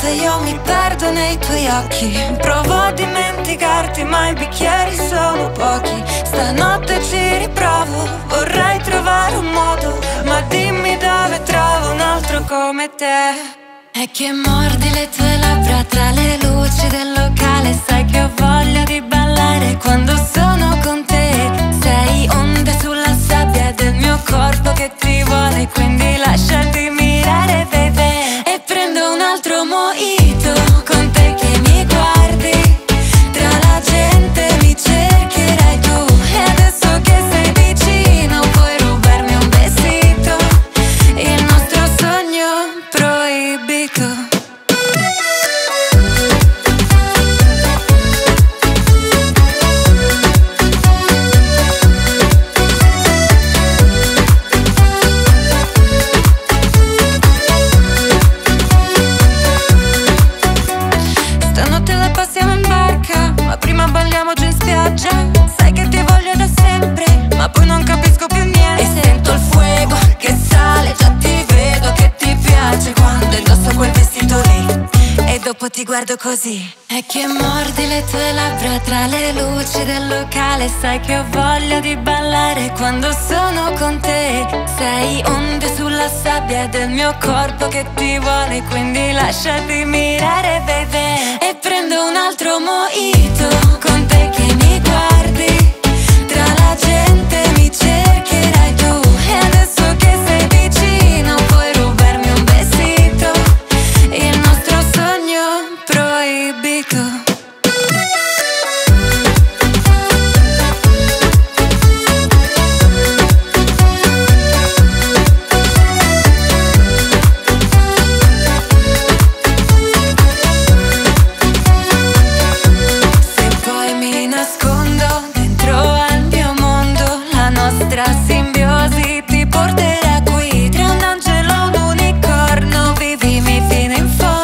notte io mi perdo nei tuoi occhi. Provo a dimenticarti ma i bicchieri sono pochi. Stanotte ci riprovo, vorrei trovare un modo, ma dimmi dove trovo un altro come te. E che mordi le tue labbra tra le luci del locale. Sai che ho voglia di ballare quando sono con te. Sei onde sulla sabbia del mio corpo che ti vuole, quindi lasciati mirare, baby. E prendo un altro mojito con te che mi guardi. Tra la gente mi cercherai tu. E adesso che sei vicino puoi rubarmi un vestito, il nostro sogno proibito. Stanotte la passiamo in barca, ma prima balliamo giù in spiaggia. Sai che ti voglio da sempre, ma poi non capisco più niente. E sento il fuoco che sale, già ti vedo che ti piace quando indosso quel vestito lì. E dopo ti guardo così. E che mordi le tue labbra tra le luci del locale. Sai che ho voglia di ballare quando sono con te. Sei onde sulla sabbia del mio corpo che ti vuole, quindi lasciati mirare, baby. E prendo un altro mojito con te che mi guardi. Tra la gente mi cercherai tu. E adesso che sei vicino puoi rubarmi un vestito, il nostro sogno proibito. Se poi mi nascondo dentro al mio mondo, la nostra simbiosi ti porterà qui. Tra un angelo e un unicorno, vivimi fino in fondo.